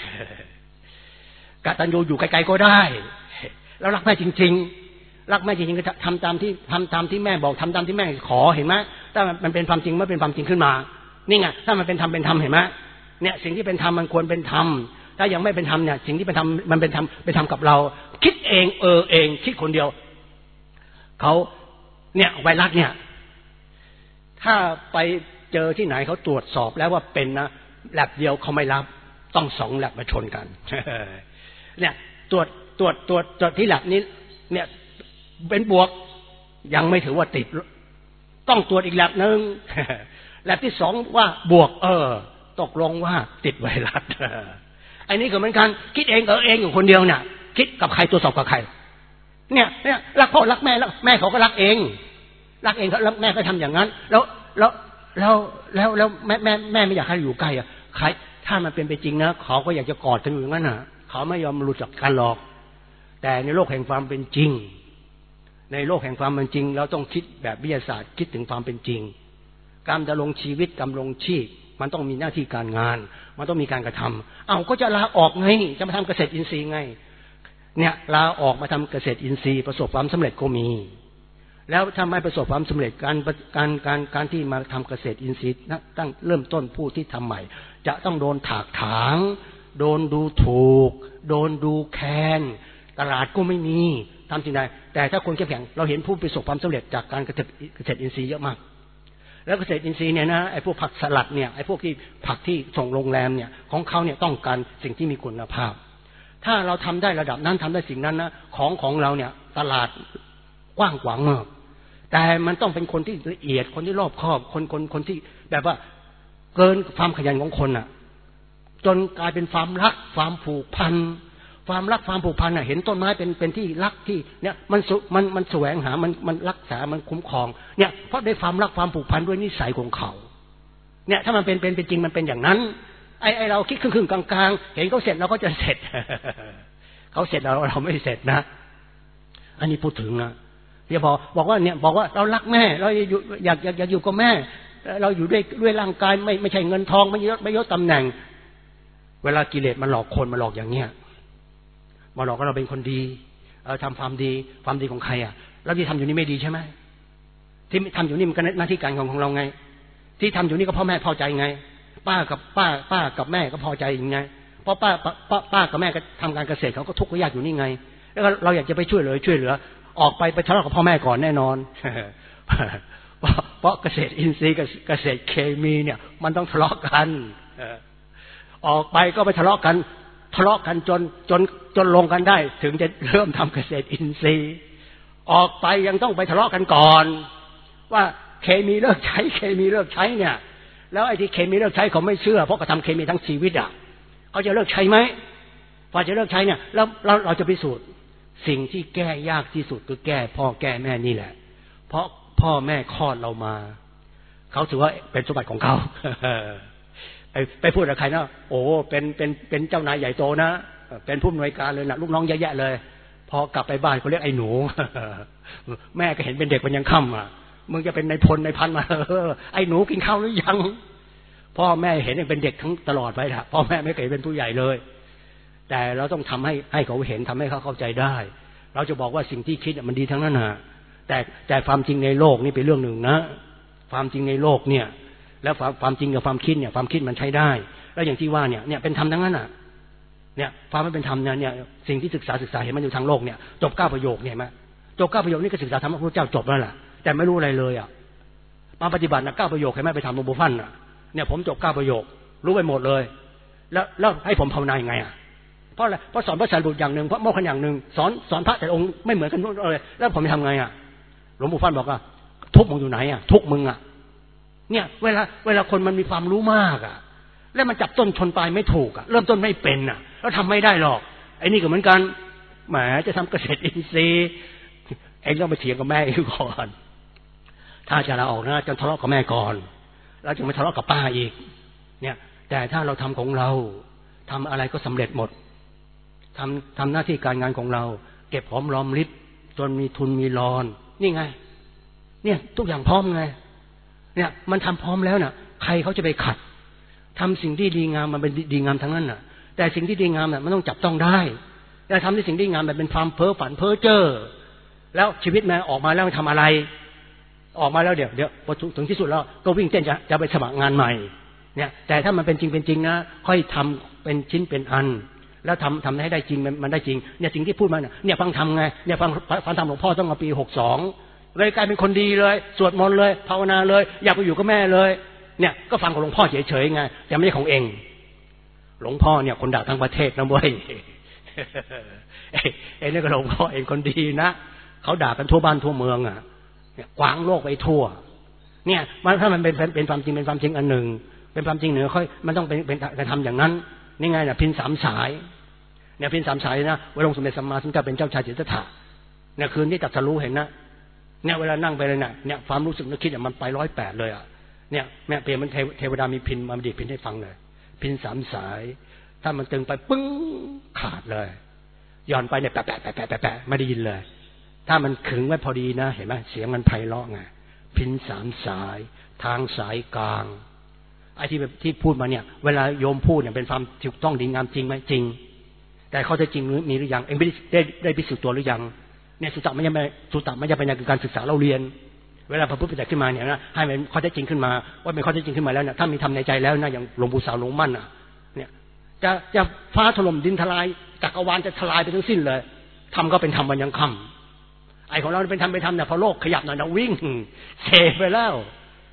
อยู่ไกลๆก็ได้แล้วรักแม่จริงๆรักแม่จริงๆก็ทำตามที่แม่บอกทำตามที่แม่ขอเห็นไหมถ้ามันเป็นความจริงไม่เป็นความจริงขึ้นมานี่ไงถ้ามันเป็นธรรมเป็นธรรมเห็นไหมเนี่ยสิ่งที่เป็นธรรมมันควรเป็นธรรมถ้ายังไม่เป็นธรรมเนี่ยสิ่งที่เป็นธรรมมันเป็นธรรมกับเราคิดเองเองคิดคนเดียวเขาเนี่ยไวรัสเนี่ยถ้าไปเจอที่ไหนเขาตรวจสอบแล้วว่าเป็นนะแลบเดียวเขาไม่รับต้อง2 แลบมาชนกันเนี่ยตรวจที่แลบนี้เนี่ยเป็นบวกยังไม่ถือว่าติดต้องตรวจอีกแลบนึงแลบที่2ว่าบวกตกลงว่าติดไวรัสอันนี้ก็เหมือนกันคิดเองเองอยู่คนเดียวเนี่ยคิดกับใครตรวจสอบกับใครเนี่ยรักพ่อรักแม่เขาก็รักเองแล้วแม่ก็ทำอย่างนั้นแล้วแม่ไม่อยากให้อยู่ใกล้ใครถ้ามันเป็นไปจริงนะเขาก็อยากจะกอดกันอยู่อย่างนั้นเขาไม่ยอมหลุดจากกันหรอกแต่ในโลกแห่งความเป็นจริงในโลกแห่งความเป็นจริงเราต้องคิดแบบวิทยาศาสตร์คิดถึงความเป็นจริงการดำรงชีวิตดำรงชีพมันต้องมีหน้าที่การงานมันต้องมีการกระทำก็จะลาออกไงจะมาทำเกษตรอินทรีย์ไงเนี่ยลาออกมาทำเกษตรอินทรีย์ประสบความสำเร็จก็มีแล้วถ้าไม่ประสบความสำเร็จการที่มาทำเกษตรอินทรีย์ตั้งเริ่มต้นผู้ที่ทำใหม่จะต้องโดนถากถางโดนดูถูกโดนดูแคลนตลาดก็ไม่มีทำสิ่งใดแต่ถ้าคนเข้มแข็งเราเห็นผู้ประสบความสำเร็จจากการเกษตรอินทรีย์เยอะมากแล้วเกษตรอินทรีย์เนี่ยนะไอ้พวกผักสลัดเนี่ยไอ้พวกที่ผักที่ส่งโรงแรมเนี่ยของเขาเนี่ยต้องการสิ่งที่มีคุณภาพถ้าเราทำได้ระดับนั้นทำได้สิ่งนั้นนะของเราเนี่ยตลาดกว้างขวางมากแต่มันต้องเป็นคนที่ละเอียดคนที่รอบคอบคนที่แบบว่าเกินความขยันของคนอ่ะจนกลายเป็นความรักความผูกพันความรักความผูกพันอ่ะเห็นต้นไม้เป็นที่รักที่เนี่ยมันแสวงหามันรักษามันคุ้มครองเนี่ยเพราะได้ความรักความผูกพันด้วยนิสัยของเขาเนี่ยถ้ามันเป็นจริงมันเป็นอย่างนั้นไอเราคิดครึ่งกลางๆเห็นเขาเสร็จเราก็จะเสร็จ เขาเสร็จเราไม่เสร็จนะอันนี้พูดถึงนะเดี๋ยวบอกว่าเนี่ยบอกว่าเรารักแม่เราอยากอยู่กับแม่เราอยู่ด้วยร่างกายไม่ใช่เงินทองไม่ยศตำแหน่งเวลากิเลสมันหลอกคนมันหลอกอย่างเนี้ยมาหลอกว่าเราเป็นคนดีทำความดีของใครอ่ะแล้วที่ทำอยู่นี่ไม่ดีใช่ไหมที่ทำอยู่นี่มันก็หน้าที่การของเราไงที่ทำอยู่นี่ก็พ่อแม่พอใจไงป้ากับแม่ก็พอใจยังไงเพราะป้ากับแม่ก็ทำการเกษตรเขาก็ทุกข์ก็ยากอยู่นี่ไงแล้วเราอยากจะไปช่วยเหลือออกไปทะเลาะกับพ่อแม่ก่อนแน่นอน เพราะเกษตรอินทรีย์กับเกษตรเคมีเนี่ยมันต้องทะเลาะกันออกไปก็ไปทะเลาะกันจนลงกันได้ถึงจะเริ่มทำเกษตรอินทรีย์ออกไปยังต้องไปทะเลาะกันก่อนว่าเคมีเลิกใช้เนี่ยแล้วไอ้ที่เคมีเลิกใช้เขาไม่เชื่อเพราะเขาทำเคมีทั้งชีวิตอ่ะเขาจะเลิกใช้ไหมพอจะเลิกใช้เนี่ยแล้วเราจะพิสูจน์สิ่งที่แก้ยากที่สุดคือแก้พ่อแก้แม่นี่แหละเพราะพ่อแม่คลอดเรามาเขาถือว่าเป็นสมบัติของเขา ไปพูดกับใครนะโอ้เป็นเจ้านายใหญ่โตนะเป็นผู้อำนวยการเลยนะลูกน้องเยอะแยะเลยพอกลับไปบ้านเขาเรียกไอ้หนู แม่ก็เห็นเป็นเด็กมันยังค่ำอ่ะมึงจะเป็นนายพลนายพันมาไอ้หนูกินข้าวหรือยังพ่อแม่เห็นยังเป็นเด็กทั้งตลอดไปละพ่อแม่ไม่เคยเป็นผู้ใหญ่เลยแต่เราต้องทำให้เขาเห็นทำให้เขาเข้าใจได้เราจะบอกว่าสิ่งที่คิดมันดีทั้งนั้นนะแต่ความจริงในโลกนี่เป็นเรื่องหนึ่งนะความจริงในโลกเนี่ยแล้วความจริงกับความคิดเนี่ยความคิดมันใช้ได้แล้วอย่างที่ว่าเนี่ยเป็นธรรมทั้งนั้นอ่ะเนี่ยความไม่เป็นธรรมเนี่ยสิ่งที่ศึกษาเห็นมันอยู่ทางโลกเนี่ยจบ9ประโยคเนี่ยมั้ยจบ9ประโยคนี่ก็ศึกษาธรรมะพระพุทธเจ้าจบแล้วล่ะแต่ไม่รู้อะไรเลยอ่ะมาปฏิบัตินะ9ประโยคให้แม่ไปทำหลวงปู่ฟั่นน่ะเนี่ยผมจบ9ประโยครู้ไปหมดเลยแล้วให้ผมภาวนายังไงอ่ะเพราะอะไรเพราะสอนพระสารีบุตรอย่างนึงพระโมคคัลลานะอย่างนึงสอนพระแต่องค์ไม่เหมือนกันเลยแล้วผมจะทำไงอ่ะหลวงปู่ฟั่นบอกว่าทุกข์มึงอยู่ไหนอ่ะทุกข์มึงอ่ะเนี่ยเวลาคนมันมีความรู้มากอ่ะแล้วมันจับต้นชนปลายไม่ถูกอ่ะเริ่มต้นไม่เป็นอ่ะแล้วทำไม่ได้หรอกไอ้นี่ก็เหมือนกันแหมจะทำเกษตรอินทรีย์เองต้องไปเถียงกับแม่เองก่อนถ้าจะลาออกนะจะทะเลาะกับแม่ก่อนแล้วจึงไปทะเลาะกับป้าอีกเนี่ยแต่ถ้าเราทำของเราทำอะไรก็สำเร็จหมดทำหน้าที่การงานของเราเก็บหอมรอมริบจนมีทุนมีรอนนี่ไงเนี่ยทุกอย่างพร้อมไงเนี่ยมันทำพร้อมแล้วน่ะใครเขาจะไปขัดทำสิ่งที่ดีงามมันเป็นดีงามทั้งนั้นน่ะแต่สิ่งที่ดีงามน่ะมันต้องจับต้องได้แต่ทำในสิ่งที่ดีงามแบบเป็นความเพ้อฝันเพ้อเจ้อแล้วชีวิตมันออกมาแล้วมันทำอะไรออกมาแล้วเดี๋ยวพอถึงที่สุดแล้วก็วิ่งเต้นจะไปสมัครงานใหม่เนี่ยแต่ถ้ามันเป็นจริงเป็นจริงนะค่อยทำเป็นชิ้นเป็นอันแล้วทำให้ได้จริงมันได้จริงเนี่ยสิ่งที่พูดมาเนี่ยฟังทำไงเนี่ยฟังทำหลวงพ่อต้องมาปี62เลยกลายเป็นคนดีเลยสวดมนต์เลยภาวนาเลยอยากไปอยู่กับแม่เลยเนี่ยก็ฟังของหลวงพ่อเฉยๆไงแต่ไม่ใช่ของเองหลวงพ่อเนี่ยคนด่าทั้งประเทศนะเว้ยไอ้นี่ก็หลวงพ่อเองคนดีนะเขาด่ากันทั่วบ้านทั่วเมืองอ่ะเนี่ยกว้างโลกไปทั่วเนี่ยถ้ามันเป็นความจริงเป็นความจริงอันหนึ่งเป็นความจริงหนึ่งค่อยมันต้องเป็นการทำอย่างนั้นนี่ไงเนี่ยพิน3 สายเนี่ยพิน3 สายนะเวลาองค์สมเด็จสัมมาสัมพุทธเจ้าเป็นเจ้าชายสิทธัตถะเนี่ยคืนที่ตรัสรู้เห็นนะเนี่ยเวลานั่งไปเลยเนี่ยความรู้สึกนึกคิดมันไป108เลยอ่ะเนี่ยแม่เปลี่ยนมันเทวดามีพินมาดีดพินให้ฟังเลยพิน3 สายถ้ามันตึงไปปึ้งขาดเลยย้อนไปเนี่ยแปะไม่ได้ยินเลยถ้ามันขึงไว้พอดีนะเห็นไหมเสียงมันไพเราะไงพิน3 สายทางสายกลางไอ้ที่พูดมาเนี่ยเวลาโยมพูดเนี่ยเป็นความถูกต้องดีงามจริงไหมจริงแต่เขาจะจริงมีหรือยังเองได้พิสูจน์ตัวหรือยังเนี่ยสุตตะไม่ใช่คือการศึกษาเราเรียนเวลาพระพุทธเจ้าขึ้นมาเนี่ยนะให้เป็นข้อเท็จจริงขึ้นมาว่าเป็นข้อเท็จจริงขึ้นมาแล้วเนี่ยถ้ามีทำในใจแล้วนะอย่างหลวงปู่สาวหลวงมั่นอ่ะเนี่ยจะฟ้าถล่มดินทลายจักรวาลจะทลายไปทั้งสิ้นเลยทำก็เป็นธรรมวันยังค่ำไอ้ของเราเป็นธรรมเนี่ยพอโลกขยับหน่อยนะวิ่งเซไปแล้ว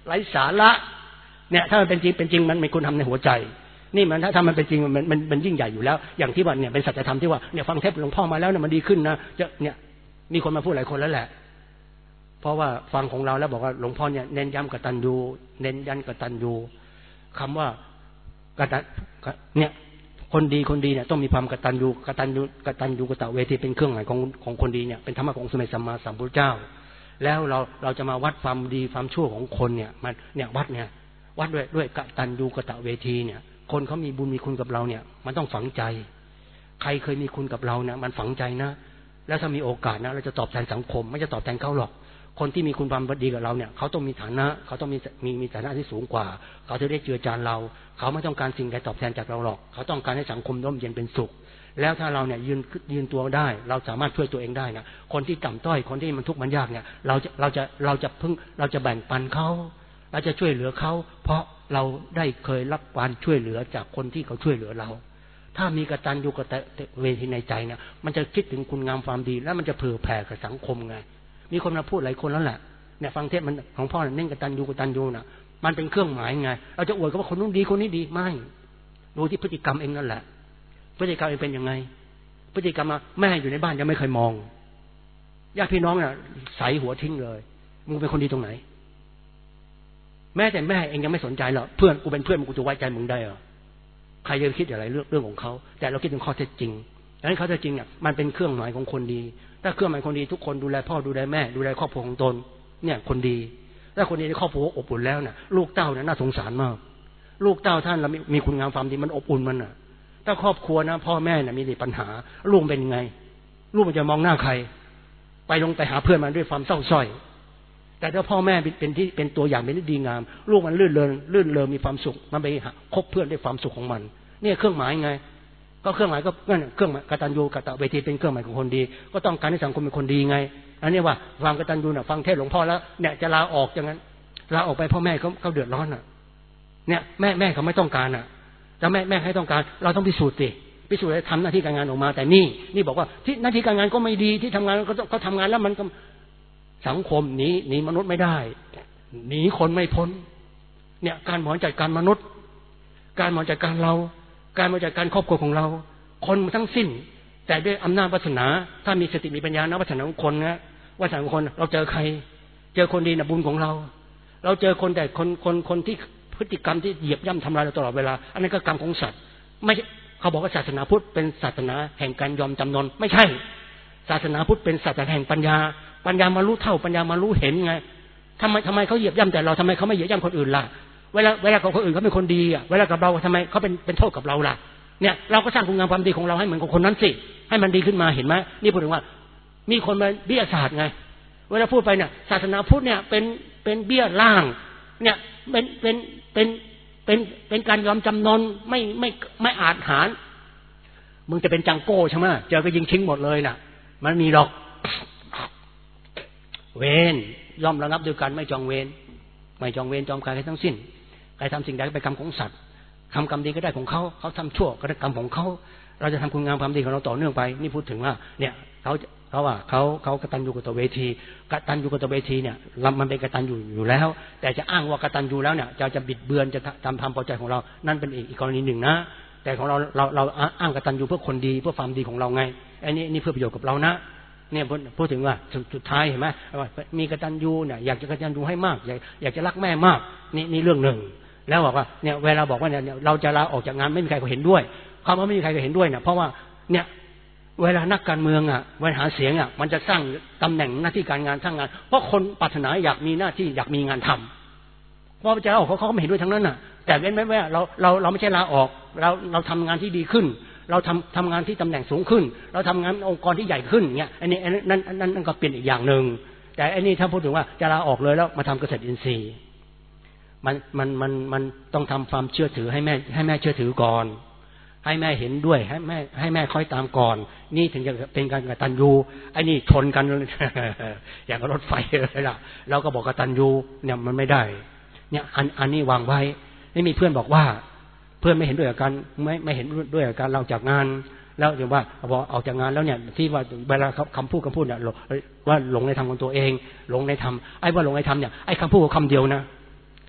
ไร้สาระเนี่ยถ้ามันเป็นจริงมันไม่ควรทำในหัวใจนี่มันถ้ามันเป็นจริงมันยิ่งใหญ่อยู่แล้วอย่างที่ว่าเนี่ยเป็นสัจธรรมที่ว่าเนี่ยฟังเทปหลวงพ่อมาแล้วเนี่ยมันดีขึ้นนะจะเนี่ยมีคนมาพูดหลายคนแล้วแหละเพราะว่าฟังของเราแล้วบอกว่าหลวงพ่อเนี่ยเน้นย้ำกตัญญูเน้นยันกตัญญูคำว่ากตัญเนี่ยคนดีเนี่ยต้องมีความกตัญญูกตเวทีเป็นเครื่องหมายของคนดีเนี่ยเป็นธรรมะของสมเด็จสัมมาสัมพุทธเจ้าแล้วเราจะมาวัดความดีความชั่วของคนเนี่ยมันเนี่ยวัดด้วยกตัญญูกตเวทีเนี่ยคนเขามีบุญมีคุณกับเราเนี่ยมันต้องฝังใจใครเคยมีคุณกับเราเนี่ยมันฝังใจนะแล้วถ้ามีโอกาสนะเราจะตอบแทนสังคมไม่จะตอบแทนเขาหรอกคนที่มีคุณความดีกับเราเนี่ยเขาต้องมีฐานะเขาต้องมีฐานะที่สูงกว่าเขาจะได้เจือจานเราเขาไม่ต้องการสิ่งใดตอบแทนจากเราหรอกเขาต้องการให้สังคมร่มเย็นเป็นสุขแล้วถ้าเราเนี่ยยืนตัวได้เราสามารถช่วยตัวเองได้นะคนที่ต่ำต้อยคนที่มันทุกข์มันยากเนี่ยเราจะแบ่งปันเขาเราจะช่วยเหลือเขาเพราะเราได้เคยรับการช่วยเหลือจากคนที่เขาช่วยเหลือเราถ้ามีกตัญญูกตเวทีในใจเนี่ยมันจะคิดถึงคุณงามความดีแล้วมันจะเผื่อแผ่กับสังคมไงมีคนมาพูดหลายคนแล้วแหละเนี่ยฟังเทศมันของพ่อเน้นกตัญญูน่ะมันเป็นเครื่องหมายไงเราจะอวดก็ว่าคนนู้นดีคนนี้ดีไม่ดูที่พฤติกรรมเองนั่นแหละพฤติกรรมเองเป็นยังไงพฤติกรรมแม่อยู่ในบ้านยังไม่เคยมองญาติพี่น้องน่ะใส่หัวทิ้งเลยมึงเป็นคนดีตรงไหนแม่แต่แม่เองยังไม่สนใจหรอกเพื่อนกูเป็นเพื่อนมึงกูจะไว้ใจมึงได้เหรอใครจะคิดอะไรเรื่องของเขาแต่เราคิดถึงข้อเท็จจริงดังนั้นข้อเท็จจริงเนี่ยมันเป็นเครื่องหมายของคนดีถ้าเครื่องหมายคนดีทุกคนดูแลพ่อดูแลแม่ดูแลครอบครัวของตนเนี่ยคนดีถ้าคนดีในครอบครัวอบอุ่นแล้วเนี่ยลูกเต้าเนี่ยน่าสงสารมากลูกเต้าท่านเรามีคุณงามความดีมันอบอุ่นมันอ่ะถ้าครอบครัวนะพ่อแม่เนี่ยมีปัญหาลูกเป็นยังไงลูกมันจะมองหน้าใครไปหาเพื่อนมันด้วยความเศร้าส้อยแต่ถ้าพ่อแม่เป็นตัวอย่างเป็นที่ดีงามลูกมันลื่นเริงมีความสุขมันไปคบเพื่อนด้วยความสุขของมันเนี่ยเครื่องหมายไงก็เครื่องหมายก็นั่นเครื่องหมายกตัญญูกตเวทีเป็นเครื่องหมายของคนดีก็ต้องการให้สังคมเป็นคนดีไงอันนี้ว่าความกตัญญูน่ะฟังเทศหลวงพ่อแล้วเนี่ยจะลาออกอย่างนั้นลาออกไปพ่อแม่เขาเดือดร้อนอ่ะเนี่ยแม่เขาไม่ต้องการอ่ะแต่แม่ให้ต้องการเราต้องพิสูจน์สิพิสูจน์ให้ทำหน้าที่การงานออกมาแต่นี่บอกว่าที่หน้าที่การงานก็ไม่ดีที่ทำงานก็ทำงานแล้วมันสังคมหนีมนุษย์ไม่ได้หนีคนไม่พ้นเนี่ยการบริหารจัดการมนุษย์การบริหารจัดการเราการบริหารจัดการครอบครัวของเราคนทั้งสิ้นแต่ด้วยอำนาจวาสนาถ้ามีสติมีปัญญานะวาสนาของคนนะวาสนาของคนเราเจอใครเจอคนดีนะบุญของเราเจอคนแต่คนที่พฤติกรรมที่เหยียบย่ำทำลายเราตลอดเวลาอันนั้นก็กรรมของสัตว์ไม่เขาบอกว่าศาสนาพุทธเป็นศาสนาแห่งการยอมจำนนไม่ใช่ศาสนาพุทธเป็นศาสนาแห่งปัญญามารู้เท่าปัญญามารู้เห็นไงทำไมเขาเหยียบย่ำแต่เราทำไมเขาไม่เหยียบย่ำคนอื่นล่ะเวลากับคนอื่นเขาเป็นคนดีอ่ะเวลากับเราทำไมเขาเป็นโทษกับเราล่ะเนี่ยเราก็สร้างคุณงามความดีของเราให้เหมือนกับคนนั้นสิให้มันดีขึ้นมาเห็นไหมนี่พูดถึงว่ามีคนมาวิทยาศาสตร์ไงเวลาพูดไปเนี่ยศาสนาพุทธเนี่ยเป็นเบี้ยล่างเนี่ยเป็นการยอมจำนนไม่อาจหารมึงจะเป็นจังโก้ใช่ไหมเจอก็ยิงทิ้งหมดเลยน่ะมันมีหรอกเวรย่อมระงับด้วยกันไม่จองเวรจองใครทั้งสิ้นใครทำสิ่งใดก็เป็นกรรมของสัตว์ทำกรรมดีก็ได้ของเขาทำชั่วก็ได้กรรมของเขาเราจะทำคุณงามความดีของเราต่อเนื่องไปนี่พูดถึงว่าเนี่ยเขากตัญญูกตเวทีกตัญญูกตเวทีเนี่ยมันเป็นกตัญญูอยู่แล้วแต่จะอ้างว่ากตัญญูแล้วเนี่ยจะบิดเบือนจะทำพอใจของเรานั่นเป็นอีกกรณีหนึ่งนะแต่ของเราอ้างกตัญญูเพื่อคนดีเพื่อความดีของเราไงอันนี้เพื่อประโยชน์กับเรานะเนี่ยพูดถึงว่าสุดท้ายเห็นไหมว่ามีกตัญญูเนี่ยอยากจะกตัญญูให้มากอยากจะรักแม่มากนี่เรื่องหนึ่งแล้วบอกว่าเนี่ยเวลาบอกว่าเนี่ยเราจะลาออกจากงานไม่มีใครก็เห็นด้วยคำว่าไม่มีใครก็เห็นด้วยเนี่ยเพราะว่าเนี่ยเวลานักการเมืองอ่ะเวลาหาเสียงอ่ะมันจะสร้างตำแหน่งหน้าที่การงานทั้งงานเพราะคนปรารถนาอยากมีหน้าที่อยากมีงานทำเพราะจะลาออกเขาก็ไม่เห็นด้วยทั้งนั้นน่ะแต่เว้นไว้ว่าเราไม่ใช่ลาออกเราทำงานที่ดีขึ้นเราทำงานที่ตำแหน่งสูงขึ้นเราทำงานองค์กรที่ใหญ่ขึ้นเนี่ยอันนี้นั่นก็เป็นอีกอย่างหนึ่งแต่อันนี้ถ้าพูดถึงว่าจะลาออกเลยแล้วมาทำเกษตรอินทรีย์มันต้องทำความเชื่อถือให้แม่เชื่อถือก่อนให้แม่เห็นด้วยให้แม่คอยตามก่อนนี่ถึงจะเป็นการกตัญญูไอ้นี่ชนกัน อย่างกับรถไฟเลยล่ะเราก็บอกกตัญญูเนี่ยมันไม่ได้เนี่ยอันนี้วางไว้ไม่มีเพื่อนบอกว่าเพื่อนไม่เห็นด้วยกับการไม่เห็นด้วยกับการเราจากงานแล้วถึงว่าพอออกจากงานแล้วเนี่ยที่ว่าเวลาคำพูดเนี่ยว่าหลงในธรรมของตัวเองหลงในธรรมไอ้ว่าหลงในธรรมเนี่ยไอ้คำพูดคำเดียวนะ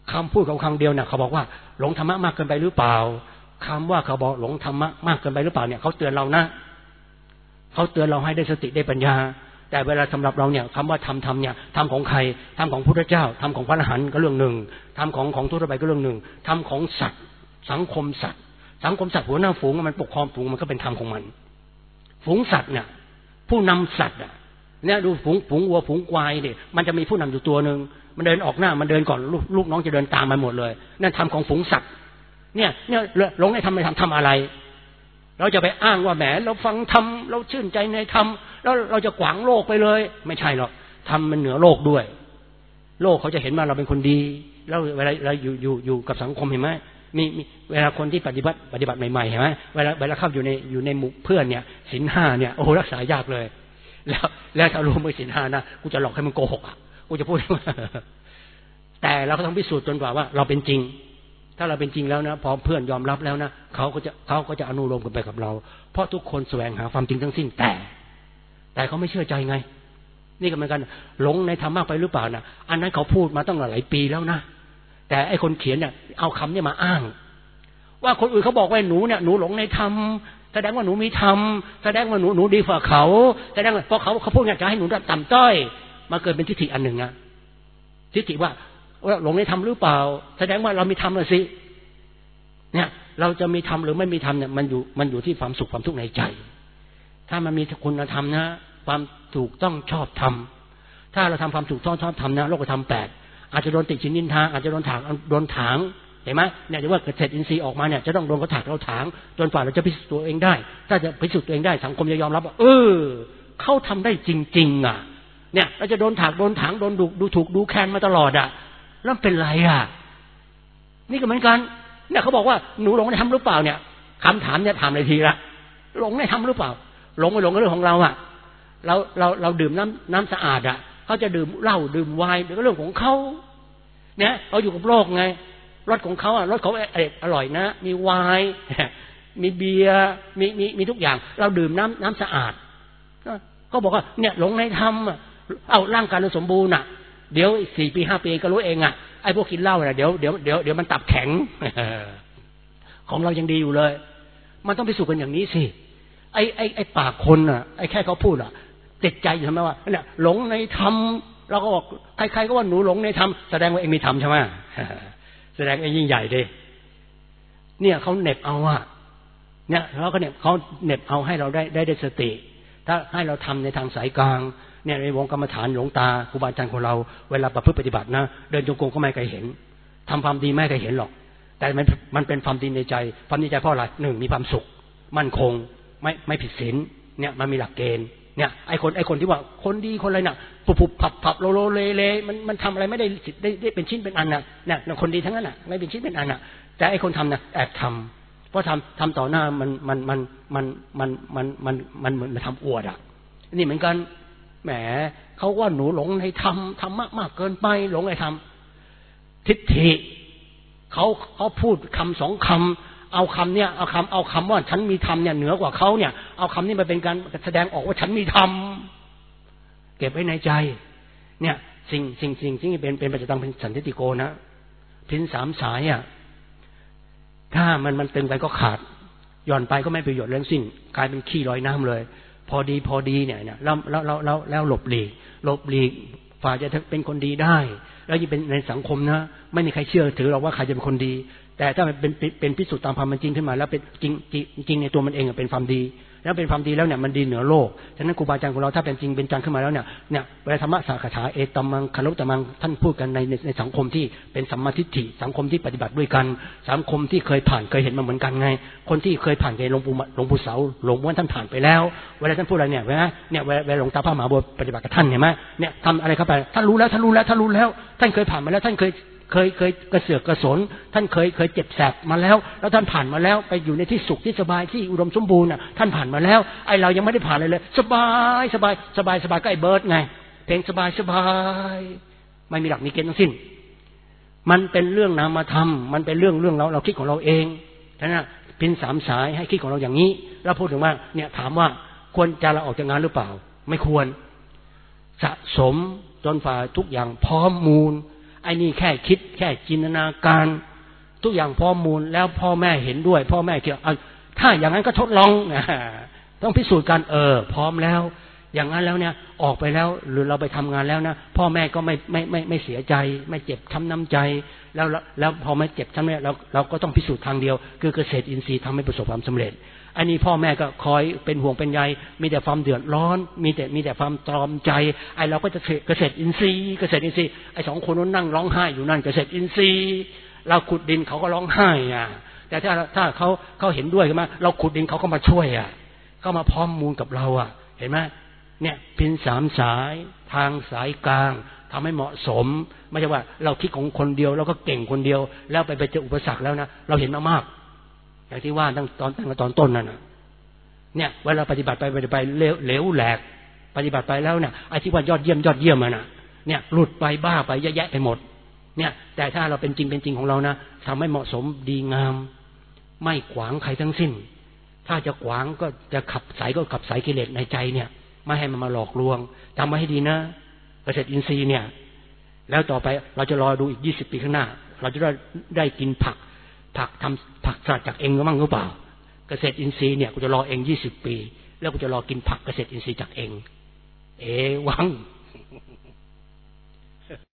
คำพูดของคำเดียวเนี่ยเขาบอกว่าหลงธรรมะมากเกินไปหรือเปล่าคำว่าเขาบอกหลงธรรมะมากเกินไปหรือเปล่าเนี่ยเขาเตือนเรานะเขาเตือนเราให้ได้สติได้ปัญญาแต่เวลาสำหรับเราเนี่ยคำว่าธรรมเนี่ยธรรมของใครธรรมของพุทธเจ้าธรรมของพระอรหันต์ก็เรื่องหนึ่งธรรมของทั่วไปก็เรื่องหนึ่งธรรมของสัตว์สังคมสัตว์หัวหน้าฝูงมันปกครองฝูงมันก็เป็นธรรมของมันฝูงสัตว์เนี่ยผู้นำสัตว์เนี่ยดูฝูงวัวฝูงควายเนี่ยมันจะมีผู้นำอยู่ตัวนึงมันเดินออกหน้ามันเดินก่อนลูกน้องจะเดินตามมันหมดเลยนั่นธรรมของฝูงสัตว์เนี่ยหลงในธรรมทำอะไรเราจะไปอ้างว่าแหมเราฟังธรรมเราชื่นใจในธรรมแล้วเราจะขวางโลกไปเลยไม่ใช่หรอกธรรมมันเหนือโลกด้วยโลกเขาจะเห็นว่าเราเป็นคนดีแล้วเวลาเราอยู่กับสังคมเห็นไหมมีเวลาคนที่ปฏิบัติใหม่ๆเห็นไหมเวลาเข้าอยู่ในหมู่เพื่อนเนี่ยศีล 5เนี่ยโอ้โหรักษายากเลยแล้วถ้ารู้ไม่ศีล 5นะกูจะหลอกให้มึงโกหกกูจะพูดแต่เราก็ต้องพิสูจน์จนกว่าว่าเราเป็นจริงถ้าเราเป็นจริงแล้วนะพอเพื่อนยอมรับแล้วนะเขาก็จะอนุโลมกันไปกับเราเพราะทุกคนแสวงหาความจริงทั้งสิ้นแต่เขาไม่เชื่อใจไงนี่ก็เหมือนกันหลงในธรรมมากไปหรือเปล่านะอันนั้นเขาพูดมาตั้งหลายปีแล้วนะแต่ไอ้คนเขียนเนี่ยเอาคำนี้มาอ้างว่าคนอื่นเขาบอกว่าหนูเนี่ยหนูหลงในธรรมแสดงว่าหนูมีธรรมแสดงว่าหนูดีกว่าเขาแสดงว่าเพราะเขาพูดเนี่ยจะให้หนูต่ำต้อยมาเกิดเป็นทิฏฐิอันหนึ่งนะทิฏฐิว่าหลงในธรรมหรือเปล่าแสดงว่าเรามีธรรมเลยสิเนี่ยเราจะมีธรรมหรือไม่มีธรรมเนี่ยมันอยู่ที่ความสุขความทุกข์ในใจถ้ามันมีคุณธรรมนะความถูกต้องชอบธรรมถ้าเราทำความถูกต้องชอบธรรมนะโลกธรรม8อาจจะโดนติชินนินทาอาจจะโดนถางเห็นไหมเนี่ยจะว่าเกษตรอินทรีย์ออกมาเนี่ยจะต้องโดนเขาถางจนกว่าเราจะพิสูจน์ตัวเองได้ถ้าจะพิสูจน์ตัวเองได้สังคมจะยอมรับว่าเขาทำได้จริงๆเนี่ยเราจะโดนถางโดนดูถูกดูแคลนมาตลอดแล้วเป็นไรนี่ก็เหมือนกันเนี่ยเขาบอกว่าหนูหลงในธรรมหรือเปล่าเนี่ยคำถามเนี่ยถามเลยทีละหลงในธรรมหรือเปล่าหลงไม่หลงก็เรื่องของเราเราดื่มน้ำสะอาดเขาจะดื่มเหล้าดื่มไวน์ก็เรื่องของเขาเนี่ยเขาอยู่กับโลกไงรสของเขารสเขาอร่อยนะมีไวน์มีเบียร์มีทุกอย่างเราดื่มน้ำสะอาดเขาบอกว่าเนี่ยหลงในธรรมเอาร่างกายเราสมบูรณ์เดี๋ยว4 ปี 5 ปีก็รู้เองไอ้พวกกินเหล้าเดี๋ยวมันตับแข็งของเรายังดีอยู่เลยมันต้องไปสู่กันอย่างนี้สิไอ้ปากคนไอ้แค่เขาพูดติดใจอยู่ใช่ไหมว่าเนี่ยหลงในธรรมเราก็บอกใครๆก็ว่าหนูหลงในธรรมแสดงว่าเองมีธรรมใช่ไหมแสดงไอ้ยิ่งใหญ่ดิเนี่ยเขาเหน็บเอาเนี่ยแล้วก็เนี่ยเขาเหน็บเอาให้เราได้สติถ้าให้เราทำในทางสายกลางเนี่ยในวงกรรมฐานหลวงตาครูบาอาจารย์ของเราเวลาประพฤติปฏิบัตินะเดินจงกรมก็ไม่เคยเห็นทำความดีไม่เคยเห็นหรอกแต่มันเป็นความดีในใจความดีใจเพราะอะไร1มีความสุขมั่นคงไม่ผิดศีลเนี่ยมันมีหลักเกณฑ์เนี่ยไอ้คนที่ว่าคนดีคนอะไรน่ะปุบผับโลเลมันทำอะไรไม่ได้เป็นชิ้นเป็นอันเนี่ยคนดีทั้งนั้นไม่เป็นชิ้นเป็นอันแต่ไอ้คนทำแอบทำเพราะทำต่อหน้ามันเหมือนทำอวดนี่เหมือนกันแหมเขาว่าหนูหลงในธรรมมากเกินไปหลงในธรรมทิฏฐิเขาพูดคำ2 คำเอาคำเนี่ยเอาคำว่าฉันมีธรรมเนี่ยเหนือกว่าเขาเนี่ยเอาคำนี้มาเป็นการแสดงออกว่าฉันมีธรรมเก็บไว้ในใจเนี่ยสิ่งที่เป็นปัจจัยเป็นสันติโกนะพิน3 สายถ้ามันตึงไปก็ขาดหย่อนไปก็ไม่ประโยชน์เรื่องสิ้นกลายเป็นขี้ลอยน้ำเลยพอดีเนี่ยแล้วหลบหลีกฝ่าจะเป็นคนดีได้แล้วยิ่งเป็นในสังคมนะไม่มีใครเชื่อถือหรอกว่าใครจะเป็นคนดีแต่ถ้ามันเป็นพิสูจน์ตามความเป็นจริงขึ้นมาแล้วเป็นจริงในตัวมันเองเป็นความดีแล้วเป็นความดีแล้วเนี่ยมันดีเหนือโลกฉะนั้นครูบาอาจารย์ของเราถ้าเป็นจริงเป็นจังขึ้นมาแล้วเนี่ยเวลาธรรมะสาขาเอตัมมังคารุตมังท่านพูดกันในสังคมที่เป็นสัมมาทิฏฐิสังคมที่ปฏิบัติด้วยกันสังคมที่เคยผ่านเคยเห็นมาเหมือนกันไงคนที่เคยผ่านหลวงปู่เสาหลวงพ่อท่านผ่านไปแล้วเวลาท่านพูดอะไรเนี่ยเวลาหลวงตาพระมหาบัวปฏิบัติกับท่านเห็นไหมเนี่ยทำอะไรเข้าไปท่านรู้แล้วท่านเคยผ่านมาแล้วท่านเคยกระเสือกกระสนท่านเคยเจ็บแสบมาแล้วท่านผ่านมาแล้วไปอยู่ในที่สุขที่สบายที่อุดมสมบูรณ์ท่านผ่านมาแล้วไอเรายังไม่ได้ผ่านเลยสบายก็ไอเบิร์ดไงเพลงสบายไม่มีหลักมีเกณฑ์ทั้งสิ้นมันเป็นเรื่องนามธรรมมันเป็นเรื่องเราคิดของเราเองฉะนั้นเป็น3 สายให้คิดของเราอย่างนี้เราพูดถึงว่าเนี่ยถามว่าควรจะลาออกจากงานหรือเปล่าไม่ควรสะสมจนฝ่าทุกอย่างพร้อมมูลไอ้นี่แค่คิดแค่จินตนาการทุกอย่างพร้อมมูลแล้วพ่อแม่เห็นด้วยพ่อแม่เกี่ยวถ้าอย่างนั้นก็ทดลองต้องพิสูจน์กันพร้อมแล้วอย่างนั้นแล้วเนี่ยออกไปแล้วหรือเราไปทำงานแล้วนะพ่อแม่ก็ไม่เสียใจไม่เจ็บช้ำน้ำใจแล้วพอไม่เจ็บช้ำเนี่ยเราก็ต้องพิสูจน์ทางเดียวคือเกษตรอินทรีย์ทำให้ประสบความสำเร็จอันนี้พ่อแม่ก็คอยเป็นห่วงเป็นใยมีแต่ความเดือดร้อนมีแต่ความตรอมใจไอ้เราก็จะเกษตรอินทรีย์ไอ้สองคนนั้นนั่งร้องไห้อยู่นั่นเกษตรอินทรีย์เราขุดดินเขาก็ร้องไห้แต่ถ้าเขาเห็นด้วยใช่ไหมเราขุดดินเขาก็มาช่วยเขามาพร้อมมูลกับเราเห็นไหมเนี่ยพิน3 สายทางสายกลางทำให้เหมาะสมไม่ใช่ว่าเราคิดของคนเดียวเราก็เก่งคนเดียวแล้วไปเจออุปสรรคแล้วนะเราเห็นมามากอย่างที่ว่าตั้งตอนต้นนั่นเนี่ยเวลาปฏิบัติไปเหลวแหลกปฏิบัติไปแล้วเนี่ยไอ้ที่ว่ายอดเยี่ยมเนี่ยหลุดไปบ้าไปเยอะแยะไปหมดเนี่ยแต่ถ้าเราเป็นจริงของเรานะทำให้เหมาะสมดีงามไม่ขวางใครทั้งสิ้นถ้าจะขวางก็จะขับสายกิเลสในใจเนี่ยไม่ให้มันมาหลอกลวงจำไว้ให้ดีนะเกษตรอินทรีย์เนี่ยแล้วต่อไปเราจะรอดูอีก20 ปีข้างหน้าเราจะได้กินผักทำผักสลัดจากเองมั้งหรือเปล่าเกษตรอินทรีย์เนี่ยกูจะรอเอง20 ปีแล้วกูจะรอกินผักเกษตรอินทรีย์จากเองวัง